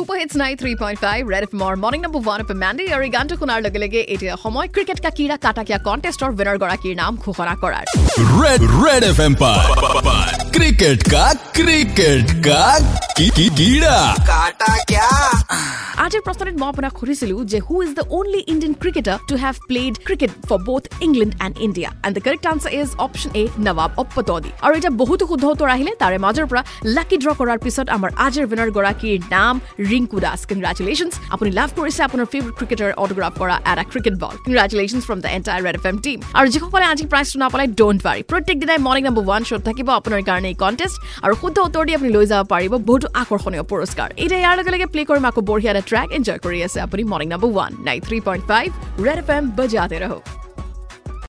Super Hits 93.5 Red FM Morning Number 1 of Mandy আৰু গানটো শুনাৰ লগে লগে এতিয়া সময় ক্ৰিকেট কা কিৰা কাটা কিয়া কন্টেষ্টৰ উইনাৰ গৰাকীৰ নাম ঘোষণা কৰাৰ Red FM पर क्रिकेट का कीड़ा काटा क्या আজিৰ প্ৰশ্নটোত মই আপোনাক সুধিছিলো যে who is the only Indian cricketer to have played cricket for both England and India and the correct answer is option A nawab অপ্পতদি আৰু এটা বহুত শুদ্ধ উত্তৰ আহিলে তাৰে মাজৰ পৰা লাকি ড্ৰ কৰাৰ পিছত আমাৰ আজিৰ উইনাৰ গৰাকীৰ নাম ৰিংকু দাস কংগ্ৰেচুলেশনছ আপুনি লাভ কৰিছে আপোনাৰ ফেভাৰিট ক্ৰিকেটাৰ অটোগ্ৰাফ কৰা at a cricket ball congratulations from the entire red FM team আৰু যিসকলে আজি প্ৰাইজটো নাপালে ডোন্ট ৱাৰি প্ৰত্যেক দিনাই মৰ্নিং নম্বৰ 1 শ্বট থাকিব আপোনাৰ কাৰণে এই কন্টেষ্ট আৰু শুদ্ধ উত্তৰ দি আপুনি লৈ যাব পাৰিব বহুত আকৰ্ষণীয় পুৰস্কাৰ এতিয়া ইয়াৰ লগে লগে প্লে কৰিম আকৌ বঢ়িয়া এটা ট্ৰেক এনজয় কৰি আছে আপুনি মৰ্নিং নম্বৰ 1 93.5 ৰেড এফএম বজাতে ৰহো